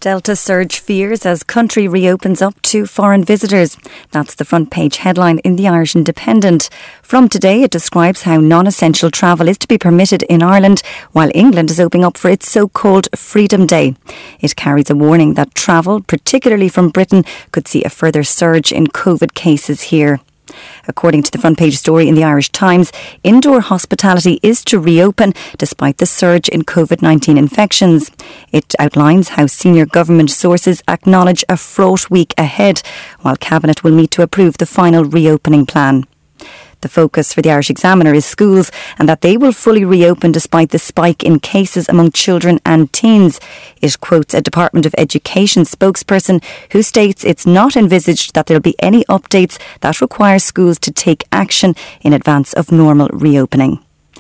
Delta surge fears as country reopens up to foreign visitors. That's the front page headline in the Irish Independent. From today, it describes how non-essential travel is to be permitted in Ireland, while England is opening up for its so-called Freedom Day. It carries a warning that travel, particularly from Britain, could see a further surge in COVID cases here. According to the front page story in the Irish Times, indoor hospitality is to reopen despite the surge in COVID-19 infections. It outlines how senior government sources acknowledge a fraught week ahead, while Cabinet will meet to approve the final reopening plan. The focus for the Irish Examiner is schools and that they will fully reopen despite the spike in cases among children and teens. It quotes a Department of Education spokesperson who states it's not envisaged that there will be any updates that require schools to take action in advance of normal reopening.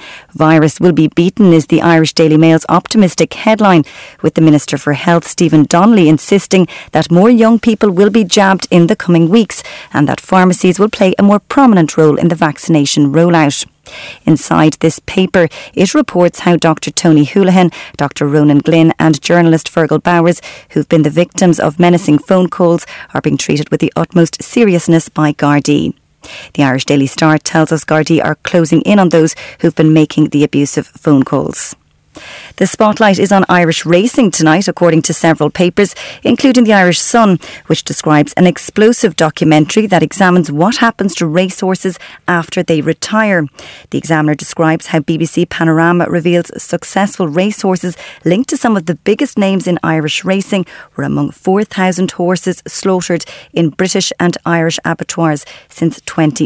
Virus will be beaten is the Irish Daily Mail's optimistic headline, with the Minister for Health, Stephen Donnelly, insisting that more young people will be jabbed in the coming weeks and that pharmacies will play a more prominent role in the vaccination rollout. Inside this paper, it reports how Dr. Tony Holohan, Dr. Ronan Glynn and journalist Fergal Bowers, who've been the victims of menacing phone calls, are being treated with the utmost seriousness by Gardaí. The Irish Daily Star tells us Gardaí are closing in on those who've been making the abusive phone calls. The spotlight is on Irish racing tonight, according to several papers, including the Irish Sun, which describes an explosive documentary that examines what happens to racehorses after they retire. The Examiner describes how BBC Panorama reveals successful racehorses linked to some of the biggest names in Irish racing were among 4,000 horses slaughtered in British and Irish abattoirs since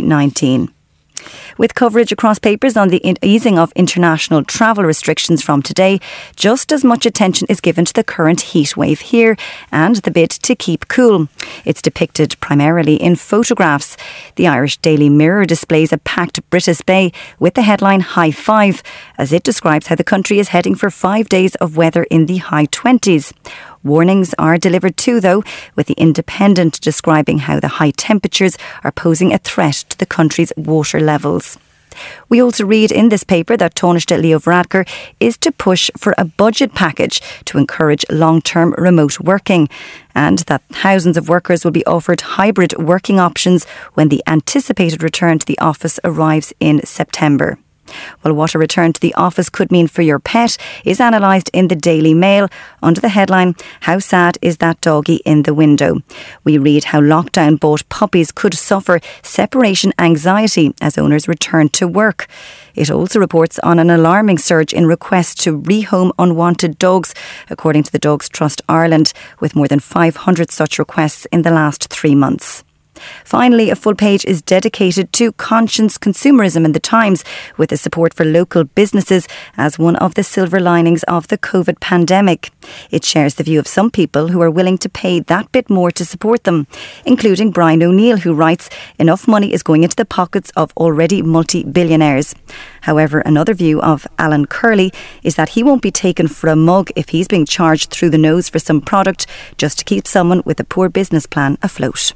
2019. With coverage across papers on the easing of international travel restrictions from today, just as much attention is given to the current heat wave here and the bid to keep cool. It's depicted primarily in photographs. The Irish Daily Mirror displays a packed Britis Bay with the headline High Five, as it describes how the country is heading for 5 days of weather in the high 20s. Warnings are delivered too, though, with the Independent describing how the high temperatures are posing a threat to the country's water levels. We also read in this paper that Taoiseach Leo Varadkar is to push for a budget package to encourage long-term remote working, and that thousands of workers will be offered hybrid working options when the anticipated return to the office arrives in September. Well, what a return to the office could mean for your pet is analysed in the Daily Mail under the headline, How Sad is That Doggy in the Window? We read how lockdown-bought puppies could suffer separation anxiety as owners return to work. It also reports on an alarming surge in requests to rehome unwanted dogs, according to the Dogs Trust Ireland, with more than 500 such requests in the last 3 months. Finally, a full page is dedicated to conscious consumerism in the Times, with the support for local businesses as one of the silver linings of the COVID pandemic. It shares the view of some people who are willing to pay that bit more to support them, including Brian O'Neill, who writes, enough money is going into the pockets of already multi-billionaires. However, another view of Alan Curley is that he won't be taken for a mug if he's being charged through the nose for some product just to keep someone with a poor business plan afloat.